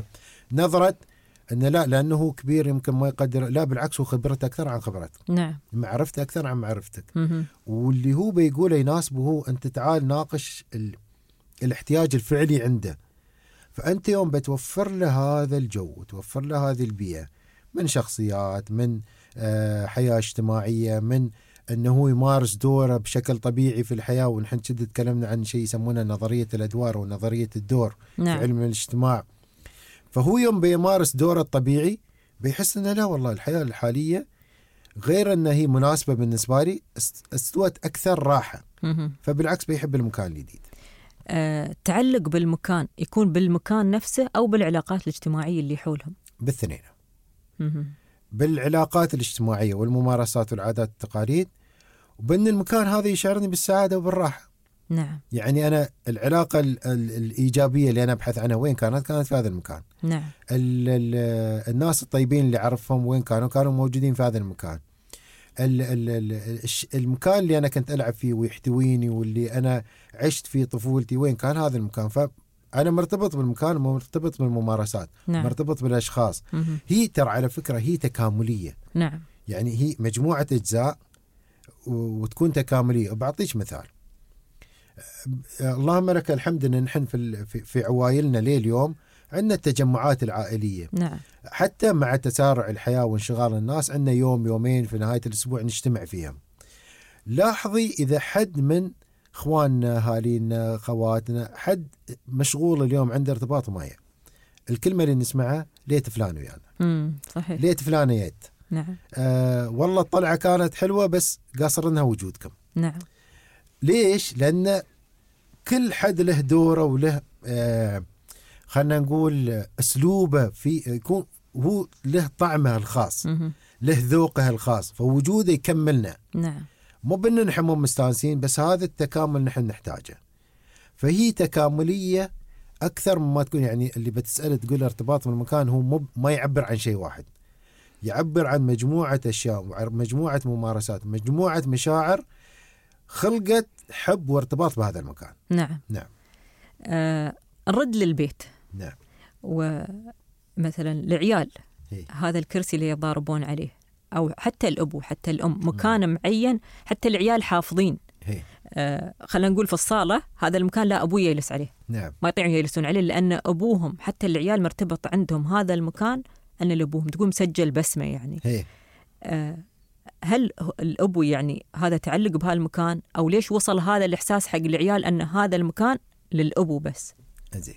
نظرة أن لا لأنه كبير يمكن ما يقدر؟ لا بالعكس، هو خبرته أكثر عن خبرتك. نعم. معرفته أكثر عن معرفتك. م-م. واللي هو بيقوله يناسبه هو. أنت تعال ناقش ال... الاحتياج الفعلي عنده. فأنت يوم بتوفر له هذا الجو وتوفر له هذه البيئة من شخصيات، من آه حياة اجتماعية، من أنه يمارس دوره بشكل طبيعي في الحياة. ونحن كده تكلمنا عن شيء يسمونه نظرية الأدوار ونظرية الدور. نعم. في علم الاجتماع. فهو يوم بيمارس دوره الطبيعي بيحس أنه لا والله الحياة الحالية غير أنها هي مناسبة بالنسبة لي، استوت أكثر راحة. م-م. فبالعكس بيحب المكان الجديد. أه، تعلق بالمكان يكون بالمكان نفسه أو بالعلاقات الاجتماعية اللي حولهم؟ بالثنين. م-م. بالعلاقات الاجتماعية والممارسات والعادات والتقاليد، وبأن المكان هذا يشعرني بالسعادة وبالراحة. نعم. يعني أنا العلاقة ال ال الإيجابية اللي أنا أبحث عنها وين كانت؟ كانت في هذا المكان. نعم. ال ال الناس الطيبين اللي أعرفهم وين كانوا؟ كانوا موجودين في هذا المكان. ال ال ال المكان اللي أنا كنت ألعب فيه ويحتويني واللي أنا عشت فيه طفولتي وين كان؟ هذا المكان. فأنا مرتبط بالمكان، مرتبط بالممارسات. نعم. مرتبط بالأشخاص. م-م. هي ترى على فكرة هي تكاملية. نعم. يعني هي مجموعة أجزاء وتكون تكاملية. وبعطيش مثال. اللهم لك الحمد أن نحن في في عوائلنا ليه اليوم عندنا التجمعات العائلية. نعم. حتى مع تسارع الحياة وانشغال الناس عندنا يوم يومين في نهاية الأسبوع نجتمع فيهم. لاحظي إذا حد من إخواننا أهالينا خواتنا حد مشغول اليوم عنده ارتباط معي، الكلمة اللي نسمعها ليت فلان ويانا. امم صحيح. ليت فلان يت. نعم. آه والله الطلعة كانت حلوة بس قاصرنها وجودكم. نعم. ليش؟ لأن كل حد له دوره وله آه خلنا نقول أسلوبه في يكون هو له طعمه الخاص. م-م. له ذوقه الخاص، فوجوده يكملنا. نعم. مو بأننا نحن مو مستانسين، بس هذا التكامل نحن نحتاجه. فهي تكاملية أكثر مما تكون يعني اللي بتسأله تقول ارتباط بالمكان هو مو ما يعبر عن شيء واحد، يعبر عن مجموعة أشياء، مجموعة ممارسات، مجموعة مشاعر خلقت حب وارتباط بهذا المكان. نعم. نعم. آه الرد للبيت. نعم. ومثلا العيال هي. هذا الكرسي اللي يضاربون عليه، أو حتى الأبو حتى الأم مكان م. معين، حتى العيال حافظين. آه خلينا نقول في الصالة هذا المكان لا أبوه يجلس عليه. نعم. ما يطيعون يجلسون عليه لأن أبوهم حتى العيال مرتبط عندهم هذا المكان أن لأبوهم تقول مسجل بسمة يعني. هي. آه هل الأبو يعني هذا تعلق بهالمكان، أو ليش وصل هذا الإحساس حق العيال أن هذا المكان للأبو بس؟ زين.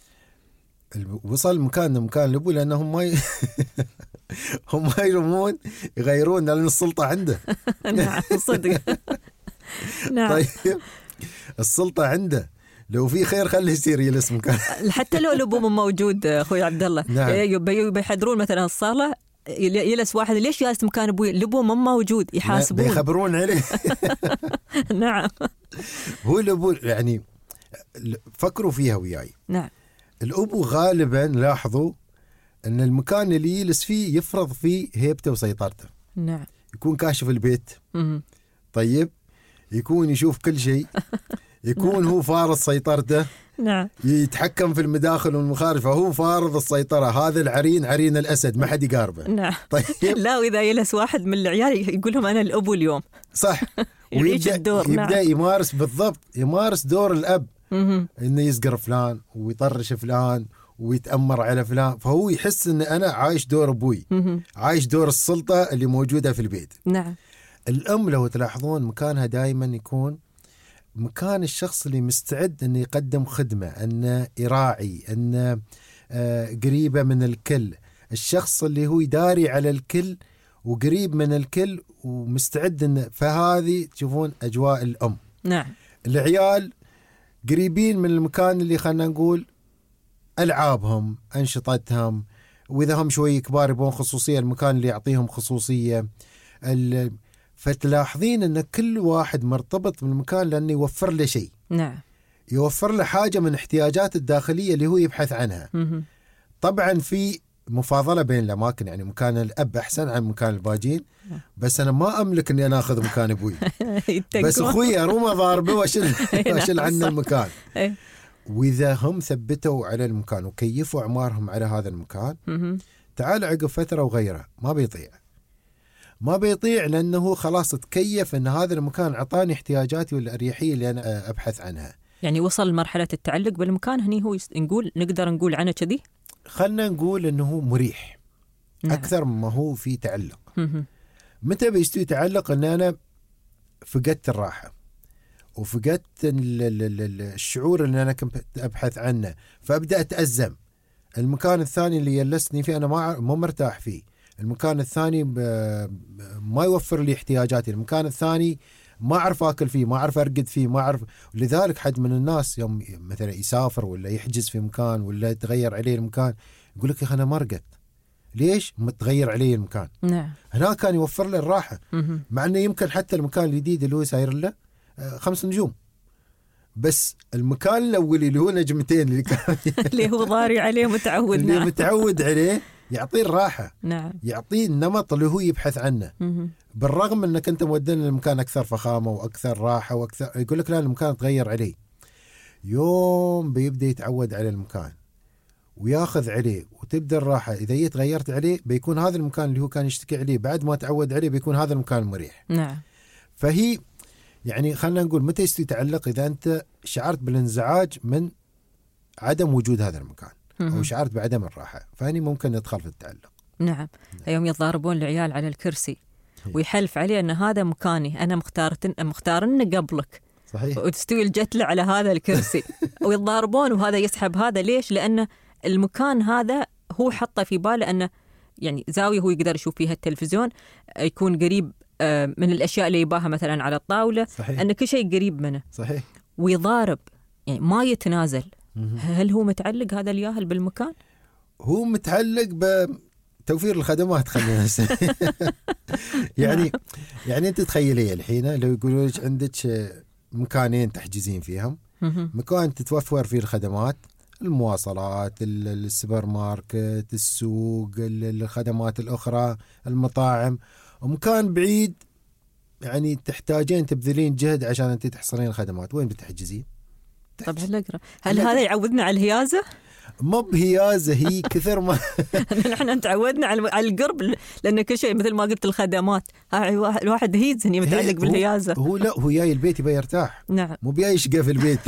وصل مكان مكان الأبو لأنهم ما ي... هم ما يرمون يغيرون لأن السلطة عنده. نعم صدق. نعم. طيب السلطة عنده، لو في خير خليه يصير يجلس مكان. حتى لو الأبو مو موجود أخوي عبد الله. نعم. بيحضرون مثلا الصالة يجلس واحد ليش جالس مكان أبوي؟ الأبو مو موجود يحاسبون. بيخبرون عليه. نعم. هو الأبو يعني فكروا فيها وياي. نعم. الأبو غالبا لاحظوا أن المكان اللي يجلس فيه يفرض فيه هيبته وسيطرته. نعم. يكون كاشف البيت. م- طيب يكون يشوف كل شيء، يكون هو فارض سيطرته. نعم. يتحكم في المداخل والمخارج، فهو فارض السيطرة. هذا العرين عرين الأسد ما حد يقاربه. نعم. طيب لا، وإذا يلس واحد من العيال يقول لهم أنا الأبو اليوم. صح. يعيش الدور. يبدأ نعم. يمارس بالضبط، يمارس دور الأب. م- إنه يصقر فلان ويطرش فلان ويتأمر على فلان، فهو يحس إن أنا عايش دور أبوي. م- عايش دور السلطة اللي موجودة في البيت. نعم. الأم لو تلاحظون مكانها دائما يكون مكان الشخص اللي مستعد أنه يقدم خدمة، أنه يراعي، أنه آه قريبة من الكل، الشخص اللي هو يداري على الكل وقريب من الكل ومستعد إن فهذه تشوفون أجواء الأم. نعم. العيال قريبين من المكان اللي خلنا نقول ألعابهم أنشطتهم، وإذا هم شوي كبار يبون خصوصية المكان اللي يعطيهم خصوصية. فتلاحظين أن كل واحد مرتبط بالمكان لأنه يوفر له شيء. نعم. يوفر له حاجة من احتياجات الداخلية اللي هو يبحث عنها. مم. طبعا في مفاضلة بين الأماكن، يعني مكان الأب أحسن عن مكان الباجين، بس أنا ما أملك أني أنا أخذ مكان أبوي بس أخوي أروم ضاربه وأشل وأشل عنه المكان. وإذا هم ثبتوا على المكان وكيفوا أعمارهم على هذا المكان، تعال عقب فترة وغيره ما بيطيع ما بيطيع لأنه خلاص تكيف أن هذا المكان عطاني احتياجاتي والأريحية اللي أنا أبحث عنها. يعني وصل لمرحلة التعلق بالمكان، هني هو نقول نقدر نقول عنه كذي، خلنا نقول أنه مريح. نعم. أكثر مما هو في تعلق. متى بيستوي تعلق؟ أن أنا فقدت الراحة وفقدت الشعور اللي أنا كنت أبحث عنه، فأبدأ أتأزم. المكان الثاني اللي يلسني فيه أنا ما ما مرتاح فيه، المكان الثاني ما يوفر لي احتياجاتي، المكان الثاني ما أعرف أكل فيه، ما أعرف أرقد فيه، ما أعرف. لذلك حد من الناس يوم مثلا يسافر ولا يحجز في مكان ولا يتغير عليه المكان يقول لك يا أخي أنا ما رقدت. ليش؟ متغير عليه المكان. نعم. هنا كان يوفر له الراحة، مع أنه يمكن حتى المكان الجديد اللي هو ساير له خمس نجوم، بس المكان الأولي اللي هو نجمتين اللي كان اللي هو ضاري عليه متعود اللي نعم. متعود عليه يعطيه الراحة. نعم. يعطيه النمط اللي هو يبحث عنه. مم. بالرغم أنك أنت مودن المكان أكثر فخامة وأكثر راحة وأكثر، يقول لك لا المكان تغير عليه. يوم بيبدأ يتعود على المكان وياخذ عليه وتبدأ الراحة، إذا يتغيرت عليه بيكون هذا المكان اللي هو كان يشتكي عليه بعد ما تعود عليه بيكون هذا المكان مريح. نعم. فهي يعني خلنا نقول متى يتعلق؟ إذا أنت شعرت بالانزعاج من عدم وجود هذا المكان أو شعرت بعدم الراحة، فهني ممكن ندخل في التعلق. نعم. يوم يتضاربون العيال على الكرسي ويحلف عليه أن هذا مكاني، أنا مختارت مختارن قبلك. صحيح. وتستوي الجتلة على هذا الكرسي ويتضاربون وهذا يسحب هذا. ليش؟ لأن المكان هذا هو حطه في باله أنه يعني زاوية هو يقدر يشوف فيها التلفزيون، يكون قريب من الأشياء اللي يباها مثلا على الطاولة. صحيح. أن كل شيء قريب منه. صحيح. ويضارب يعني ما يتنازل. هل هو متعلق هذا الياهل بالمكان؟ هو متعلق بتوفير الخدمات خلينا يعني يعني أنت تخيلي الحين لو يقولوا لك عندك مكانين تحجزين فيهم، مكان تتوفر فيه الخدمات، المواصلات، السوبر ماركت، السوق، الخدمات الأخرى، المطاعم، ومكان بعيد يعني تحتاجين تبذلين جهد عشان أنت تحصلين الخدمات، وين بتحجزين؟ طب هل هل هذا يعودنا على الهيازة؟ ما بهيازة، هي كثر ما نحن تعودنا على القرب، لأن كل شيء مثل ما قلت الخدمات، الواحد هيز هني متعلق بالهيازة. هو لا هو جاي البيت يبي يرتاح. نعم. مو بيا يشقى في البيت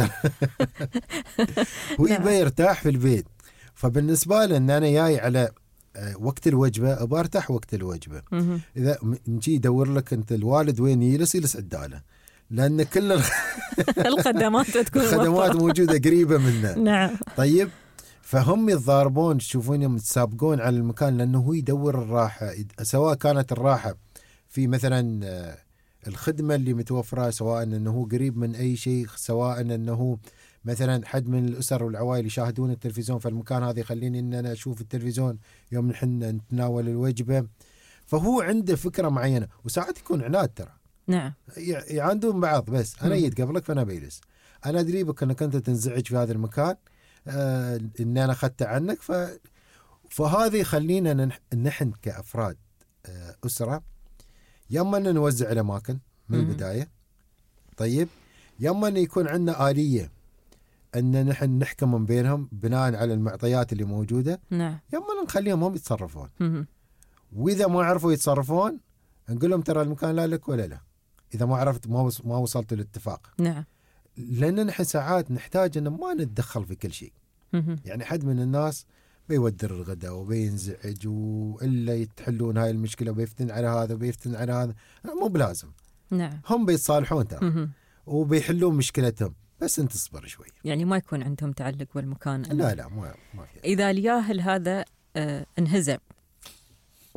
هو يبي يرتاح في البيت. فبالنسبة له أن أنا جاي على وقت الوجبة أبى أرتاح وقت الوجبة. إذا نجي يدور لك أنت الوالد وين يجلس يجلس عداله، لأن كل الخ... الخدمات تكون الخدمات موجودة قريبة منه. نعم. طيب فهم يتضاربون، تشوفونهم يتسابقون على المكان لأنه هو يدور الراحة، سواء كانت الراحة في مثلا الخدمة اللي متوفرة، سواء أنه هو قريب من أي شيء، سواء أنه مثلا حد من الأسر والعوائل يشاهدون التلفزيون، فالمكان هذا يخليني أن أنا أشوف التلفزيون يوم نحن نتناول الوجبة. فهو عنده فكرة معينة، وساعات يكون عناد ترى. نعم. يعاندون بعض، بس أنا جيت قبلك فأنا بيجلس، أنا أدري بك أنك أنت تنزعج في هذا المكان، آه إن أنا أخذت عنك. ف... فهذا يخلينا نحن كأفراد آه أسرة، يما نوزع الأماكن من البداية، طيب يما يكون عندنا آلية أن نحن نحكم من بينهم بناء على المعطيات اللي موجودة. نعم. يما نخليهم هم يتصرفون، وإذا ما عرفوا يتصرفون نقول لهم ترى المكان لا لك ولا لا، إذا ما عرفت ما ما وصلتوا للاتفاق. نعم. لأن نحن ساعات نحتاج أن ما نتدخل في كل شيء. يعني حد من الناس بيودر الغداء وبينزعج وإلا يتحلون هاي المشكلة وبيفتن على هذا وبيفتن على هذا، مو بلازم. نعم. هم بيتصالحون ترى وبيحلون مشكلتهم، بس انت تصبر شوي. يعني ما يكون عندهم تعلق بالمكان. لا لا ما ما في. إذا الياهل هذا آه انهزم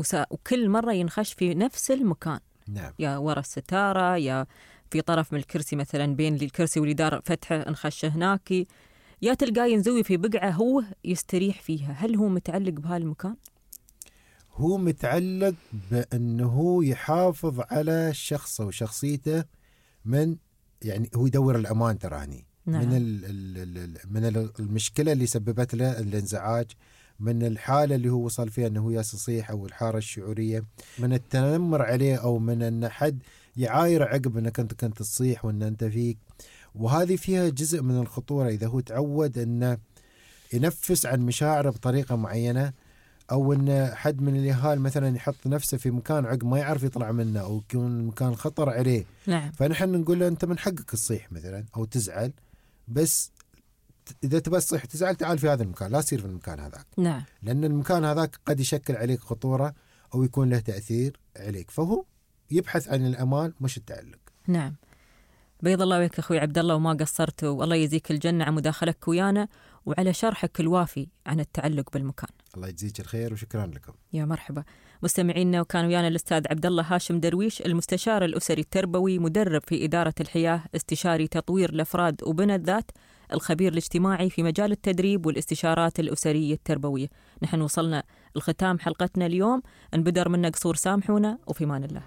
وكل مرة ينخش في نفس المكان. نعم. يا ورا الستارة، يا في طرف من الكرسي مثلا بين الكرسي والجدار فتحة انخش هناك، يا تلقاه ينزوي في بقعة هو يستريح فيها. هل هو متعلق بهالمكان؟ هو متعلق بأنه يحافظ على الشخص وشخصيته من، يعني هو يدور الأمان تراني. نعم. من ال ال من المشكلة اللي سببت له الانزعاج، من الحالة اللي هو وصل فيها أنه يصيح أو الحارة الشعورية، من التنمر عليه أو من أن حد يعاير عقب أنك أنت كنت تصيح وأن أنت فيك. وهذه فيها جزء من الخطورة إذا هو تعود أنه ينفس عن مشاعره بطريقة معينة، أو أن حد من اليهال مثلا يحط نفسه في مكان عقب ما يعرف يطلع منه أو يكون مكان خطر عليه. نعم. فنحن نقول له أنت من حقك تصيح مثلا أو تزعل، بس إذا تبى تصيح تزعل تعال في هذا المكان، لا تصير في المكان هذاك. نعم. لأن المكان هذاك قد يشكل عليك خطورة أو يكون له تأثير عليك، فهو يبحث عن الأمان مش التعلق. نعم. بيض الله وجهك أخوي عبد الله، وما قصرت، والله يجزيك الجنة عن مداخلتك ويانا وعلى شرحك الوافي عن التعلق بالمكان. الله يجزيك الخير وشكرا لكم. يا مرحبا مستمعينا. وكان ويانا الأستاذ عبد الله هاشم درويش، المستشار الأسري التربوي، مدرب في إدارة الحياة، استشاري تطوير الأفراد وبناء الذات، الخبير الاجتماعي في مجال التدريب والاستشارات الأسرية التربوية. نحن وصلنا الختام حلقتنا اليوم، انبدر منا قصور سامحونا، وفي مان الله.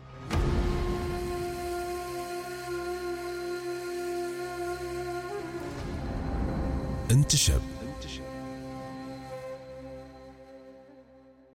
انتشب